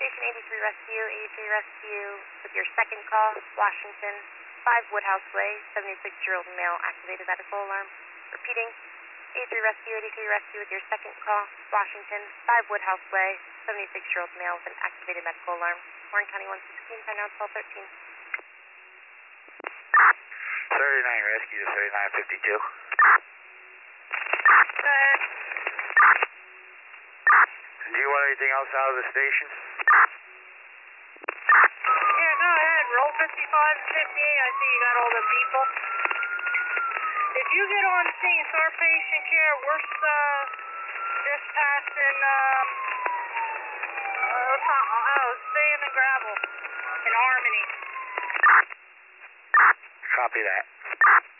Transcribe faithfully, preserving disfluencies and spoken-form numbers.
Station eighty-three Rescue, eighty-three Rescue with your second call, Washington, five Woodhouse Way, seventy-six-year-old male, activated medical alarm. Repeating, eighty-three Rescue, eighty-three Rescue with your second call, Washington, five Woodhouse Way, seventy-six-year-old male with an activated medical alarm. Warren County one sixteen, time now twelve thirteen. thirty-nine Rescue to thirty-nine fifty-two. Go ahead. Do you want anything else out of the station? Yeah, go ahead. Roll fifty-five and fifty-eight. I see you got all the people. Did you get on scene? Start patient care. We're uh, just passing, um, uh, oh, sand and gravel in Harmony. Copy that.